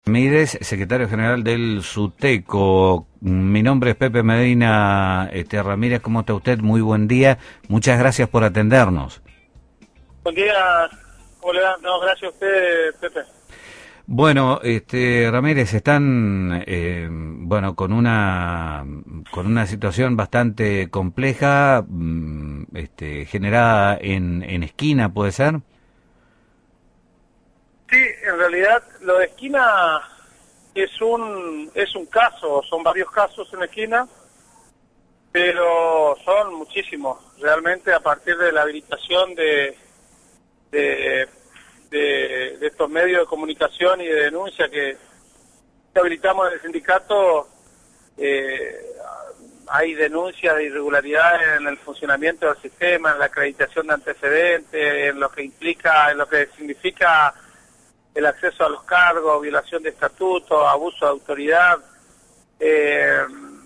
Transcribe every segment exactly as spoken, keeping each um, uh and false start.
Ramírez, secretario general del SUTECO. Mi nombre es Pepe Medina. Este, Ramírez, ¿cómo está usted? Muy buen día. Muchas gracias por atendernos. Buen día, ¿cómo le va? No, gracias a usted, Pepe. Bueno, este, Ramírez, están, eh, bueno, con una, con una situación bastante compleja, este, generada en, en Esquina, ¿puede ser? Sí, en realidad lo de Esquina es un es un caso, son varios casos en Esquina, pero son muchísimos. Realmente a partir de la habilitación de de, de, de estos medios de comunicación y de denuncia que habilitamos en el sindicato, eh, hay denuncias de irregularidades en el funcionamiento del sistema, en la acreditación de antecedentes, en lo que implica, en lo que significa el acceso a los cargos, violación de estatutos, abuso de autoridad. Eh,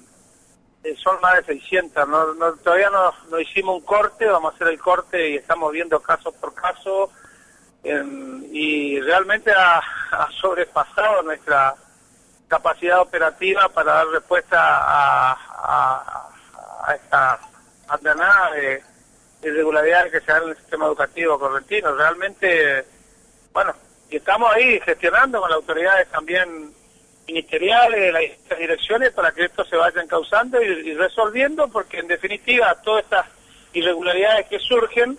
son más de seiscientas. No, no, todavía no, no hicimos un corte, vamos a hacer el corte y estamos viendo caso por caso, eh, y realmente ha, ha sobrepasado nuestra capacidad operativa para dar respuesta a, a, a esta andanada de irregularidades que se dan en el sistema educativo correntino. Realmente, bueno, y estamos ahí gestionando con las autoridades también ministeriales, las direcciones, para que esto se vaya encauzando y, y resolviendo, porque en definitiva todas estas irregularidades que surgen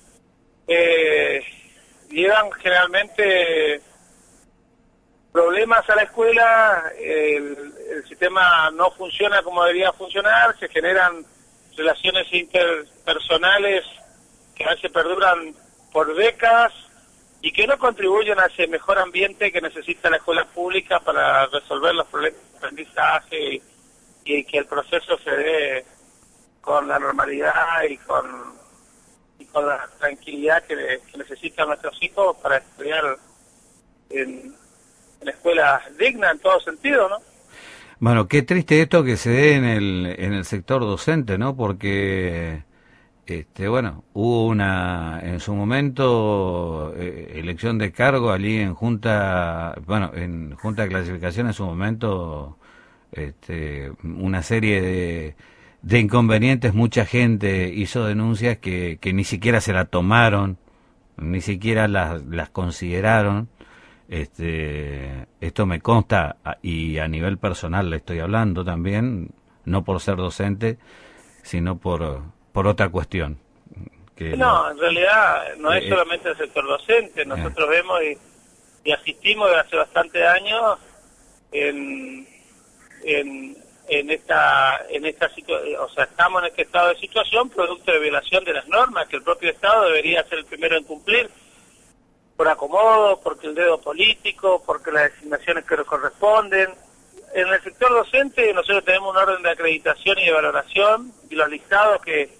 eh, llevan generalmente problemas a la escuela. el, el sistema no funciona como debería funcionar, se generan relaciones interpersonales que a veces perduran por décadas y que no contribuyen a ese mejor ambiente que necesita la escuela pública para resolver los problemas de aprendizaje y, y que el proceso se dé con la normalidad y con, y con la tranquilidad que, que necesitan nuestros hijos para estudiar en, en escuelas dignas en todo sentido, ¿no? Bueno, qué triste esto que se dé en el, en el sector docente, ¿no? Porque... Este, bueno, hubo una, en su momento, eh, elección de cargo allí en Junta, bueno, en Junta de Clasificación en su momento, este, una serie de, de inconvenientes, mucha gente hizo denuncias que, que ni siquiera se la tomaron, ni siquiera las, las consideraron. Este, esto me consta, y a nivel personal le estoy hablando también, no por ser docente, sino por... por otra cuestión. Que no, lo, en realidad no es eh, solamente el sector docente. Nosotros eh. vemos y, y asistimos desde hace bastante años en, en, en esta en esta situación, o sea, estamos en este estado de situación producto de violación de las normas que el propio Estado debería ser el primero en cumplir, por acomodo, porque el dedo político, porque las designaciones que nos corresponden. En el sector docente nosotros tenemos un orden de acreditación y de valoración, y los listados que,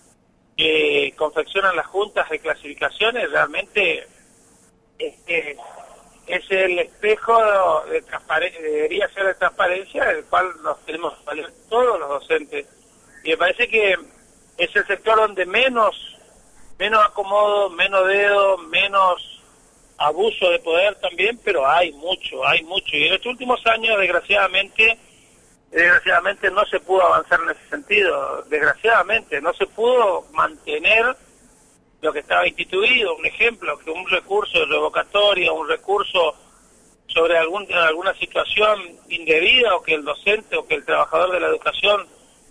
que confeccionan las juntas de clasificaciones realmente este, es el espejo de transparencia, debería ser de transparencia, del cual nos tenemos que valer todos los docentes. Y me parece que es el sector donde menos, menos acomodo, menos dedo, menos abuso de poder también, pero hay mucho, hay mucho. Y en estos últimos años, desgraciadamente, desgraciadamente no se pudo avanzar en ese sentido. Desgraciadamente, no se pudo mantener lo que estaba instituido. Un ejemplo, que un recurso de revocatoria, un recurso sobre algún, alguna situación indebida, o que el docente o que el trabajador de la educación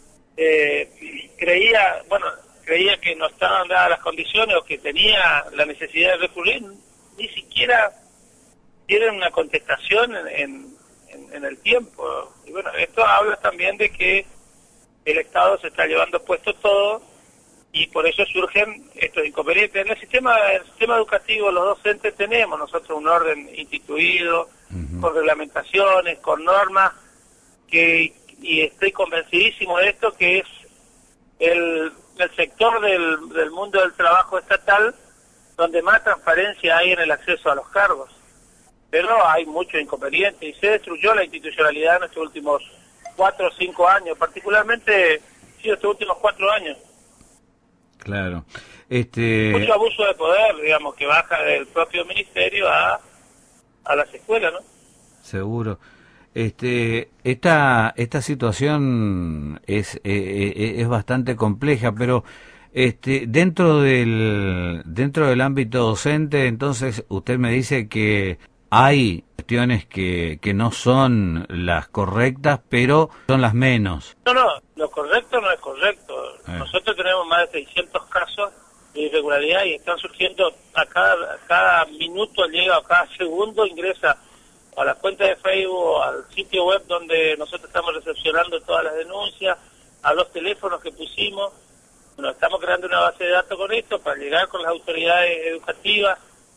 eh, creía, bueno, creía que no estaban dadas las condiciones o que tenía la necesidad de recurrir, ni siquiera tienen una contestación en, en, en, en el tiempo. Y bueno, esto habla también de que el Estado se está llevando puesto todo y por eso surgen estos inconvenientes. En el sistema, el sistema educativo los docentes tenemos nosotros un orden instituido, uh-huh, con reglamentaciones, con normas, que y estoy convencidísimo de esto, que es el, el sector del, del mundo del trabajo estatal donde más transparencia hay en el acceso a los cargos. Pero hay muchos inconvenientes y se destruyó la institucionalidad en estos últimos cuatro o cinco años, particularmente sí, estos últimos cuatro años. Claro. Este... Mucho abuso de poder, digamos, que baja del propio ministerio a, a las escuelas, ¿no? seguro. Este, esta, esta situación es, eh, es bastante compleja, pero este, dentro del, dentro del ámbito docente, entonces usted me dice que hay cuestiones que, que no son las correctas, pero son las menos. No, no, lo correcto no es correcto. Eh. Nosotros tenemos más de seiscientos casos de irregularidad y están surgiendo a cada, a cada minuto, llega a cada segundo, ingresa a la cuenta de Facebook, al sitio web donde nosotros estamos recepcionando todas las denuncias, a los teléfonos que pusimos. Bueno, estamos creando una base de datos con esto para llegar con las autoridades educativas,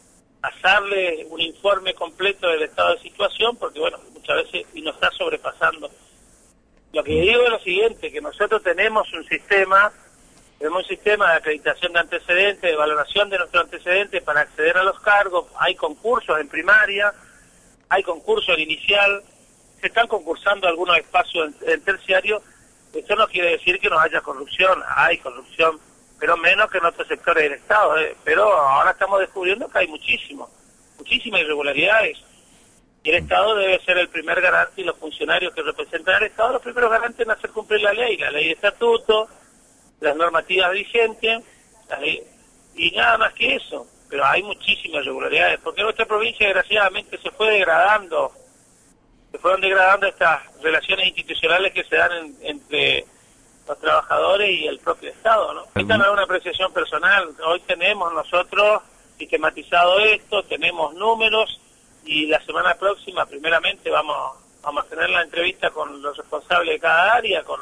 pasarle un informe completo del estado de situación, porque bueno, muchas veces y nos está sobrepasando. Lo que digo es lo siguiente, que nosotros tenemos un sistema, tenemos un sistema de acreditación de antecedentes, de valoración de nuestros antecedentes para acceder a los cargos, hay concursos en primaria, hay concurso en inicial, se están concursando algunos espacios en, en terciario. Esto no quiere decir que no haya corrupción, hay corrupción, pero menos que en otros sectores del Estado, ¿eh? Pero ahora estamos descubriendo que hay muchísimo, muchísimas irregularidades, y el Estado debe ser el primer garante, y los funcionarios que representan al Estado los primeros garantes en hacer cumplir la ley, la ley de estatuto, las normativas vigentes, la ley, y nada más que eso. Pero hay muchísimas irregularidades, porque nuestra provincia desgraciadamente se fue degradando, se fueron degradando estas relaciones institucionales que se dan en, entre los trabajadores y el propio Estado, ¿no? Esta no es una apreciación personal, hoy tenemos nosotros sistematizado esto, tenemos números, y la semana próxima, primeramente, vamos, vamos a tener la entrevista con los responsables de cada área, con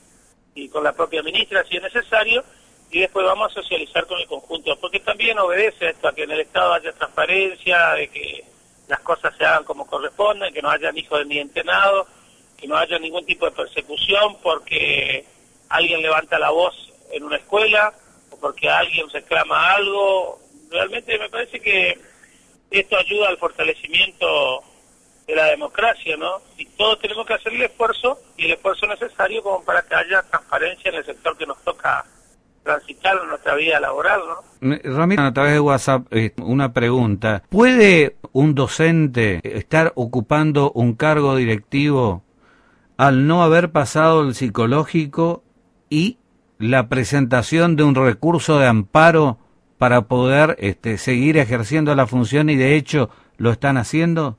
y con la propia ministra, si es necesario, y después vamos a socializar con el conjunto, porque también obedece esto a que en el Estado haya transparencia, de que las cosas se hagan como corresponden, que no haya hijos ni entenados, que no haya ningún tipo de persecución porque alguien levanta la voz en una escuela o porque alguien reclama algo. Realmente me parece que esto ayuda al fortalecimiento de la democracia, ¿no? Y todos tenemos que hacer el esfuerzo, y el esfuerzo necesario como para que haya transparencia en el sector que nos toca transitar en nuestra vida laboral, ¿no? Ramiro, a través de WhatsApp, una pregunta. ¿Puede un docente estar ocupando un cargo directivo al no haber pasado el psicológico y la presentación de un recurso de amparo para poder este, seguir ejerciendo la función, y de hecho lo están haciendo?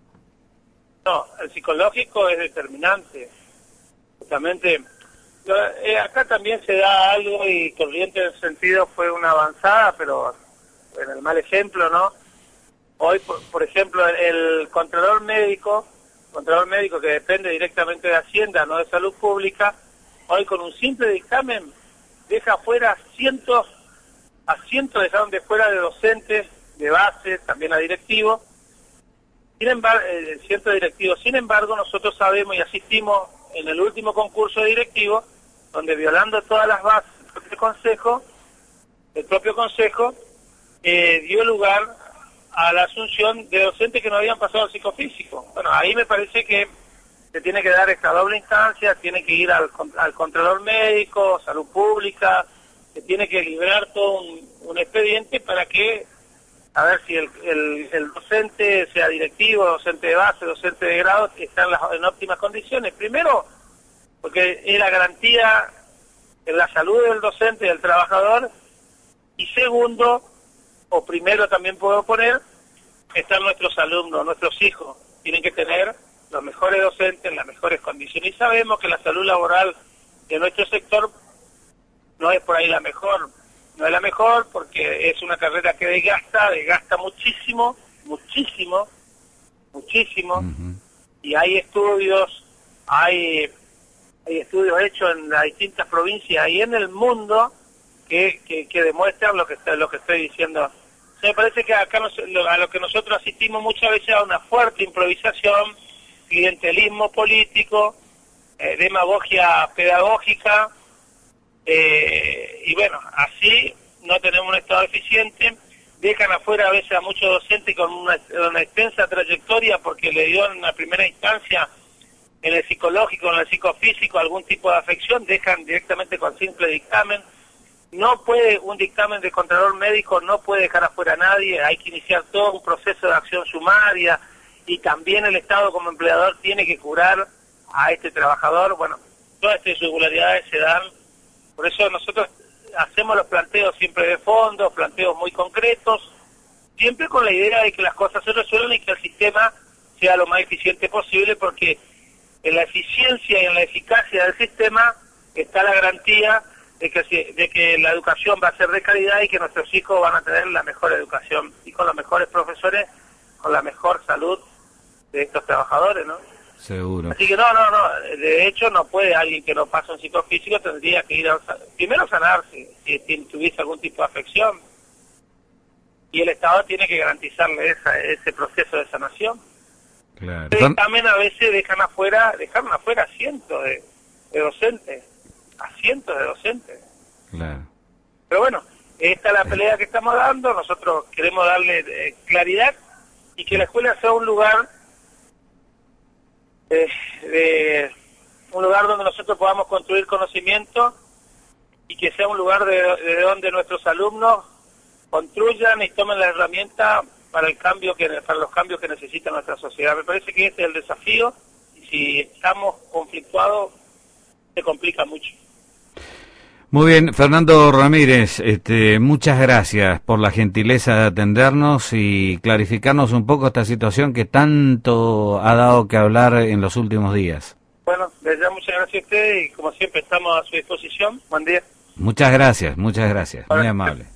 No, el psicológico es determinante. Justamente, eh, acá también se da algo, y Corrientes en ese sentido fue una avanzada, pero en el mal ejemplo, ¿no? Hoy, por, por ejemplo, el, el controlador médico, controlador médico que depende directamente de Hacienda, no de Salud Pública, hoy con un simple dictamen deja fuera cientos, a cientos dejaron de fuera de docentes, de base, también a directivos, sin embargo, eh, cientos de directivos. Sin embargo, nosotros sabemos y asistimos en el último concurso de directivos, donde violando todas las bases del consejo, el propio consejo eh, dio lugar a la asunción de docentes que no habían pasado al psicofísico. Bueno, ahí me parece que se tiene que dar esta doble instancia, tiene que ir al, al controlador médico, salud pública, se tiene que liberar todo un, un expediente para que, a ver si el, el, el docente, sea directivo, docente de base, docente de grado, está en, las, en óptimas condiciones. Primero, porque es la garantía en la salud del docente y del trabajador, y segundo, o primero también puedo poner, están nuestros alumnos, nuestros hijos, tienen que tener los mejores docentes en las mejores condiciones, y sabemos que la salud laboral de nuestro sector no es por ahí la mejor, no es la mejor porque es una carrera que desgasta, desgasta muchísimo, muchísimo, muchísimo, uh-huh. Y hay estudios, hay, hay estudios hechos en las distintas provincias y en el mundo que, que, que demuestran lo que, lo que estoy diciendo. O sea, me parece que acá nos, a lo que nosotros asistimos muchas veces a una fuerte improvisación, clientelismo político, eh, demagogia pedagógica, eh, y bueno, así no tenemos un Estado eficiente, dejan afuera a veces a muchos docentes con una, una extensa trayectoria porque le dio en la primera instancia en el psicológico, en el psicofísico algún tipo de afección, dejan directamente con simple dictamen. No puede, un dictamen de contralor médico no puede dejar afuera a nadie, hay que iniciar todo un proceso de acción sumaria, y también el Estado como empleador tiene que curar a este trabajador. Bueno, todas estas irregularidades se dan, por eso nosotros hacemos los planteos siempre de fondo, planteos muy concretos, siempre con la idea de que las cosas se resuelvan y que el sistema sea lo más eficiente posible, porque en la eficiencia y en la eficacia del sistema está la garantía de que, de que la educación va a ser de calidad y que nuestros hijos van a tener la mejor educación y con los mejores profesores, con la mejor salud de estos trabajadores, ¿no? Seguro. Así que no, no, no, de hecho no puede alguien que no pasa un psicofísico, tendría que ir a primero sanarse, si, si tuviese algún tipo de afección, y el Estado tiene que garantizarle esa, ese proceso de sanación. Claro. También a veces dejan afuera, dejaron afuera a cientos de, de docentes, a cientos de docentes. Claro. Pero bueno, esta es la pelea que estamos dando, nosotros queremos darle eh, claridad y que la escuela sea un lugar eh, de un lugar donde nosotros podamos construir conocimiento y que sea un lugar de, de donde nuestros alumnos construyan y tomen la herramienta para el cambio que para los cambios que necesita nuestra sociedad. Me parece que ese es el desafío, y si estamos conflictuados se complica mucho. Muy bien, Fernando Ramírez, este, muchas gracias por la gentileza de atendernos y clarificarnos un poco esta situación que tanto ha dado que hablar en los últimos días. Bueno, les doy muchas gracias a ustedes y como siempre estamos a su disposición. Buen día. Muchas gracias, muchas gracias, muy amable.